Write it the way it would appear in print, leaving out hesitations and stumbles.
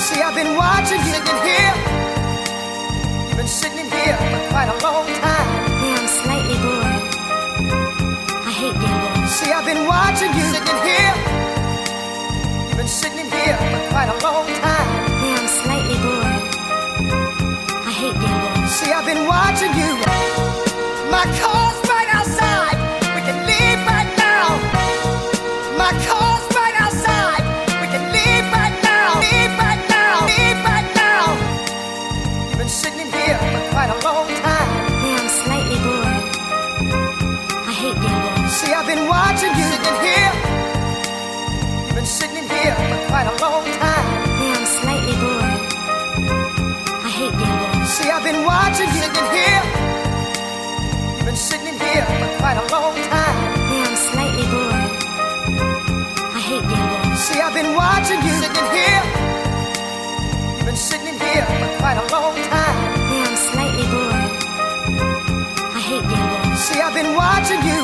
See, I've been watching you sitting here. You've been sitting in here for quite a long time. Yeah, I'm slightly bored. I hate being bored. See, I've been watching you sitting here. You've been sitting in here for quite a long time. Yeah, I'm slightly bored. I hate being bored. See, I've been watching you. My car's right outside. We can leave right now. My car's right outside. We can leave right now. Leave right now. Leave right now. You've been sitting in here for quite a long time. Yeah, I'm slightly bored. I hate being bored. See, I've been watching you sitting here. You've been sitting in here for quite a long time. Yeah, I'm slightly bored. I hate being bored. See, I've been watching you sitting here. You've been sitting in here for quite a long time. Yeah, I'm slightly bored. I hate being bored. See, I've been watching you sitting here. You've been sitting in here for quite a long time. Yeah, I'm slightly bored. I hate being bored. See, I've been watching you.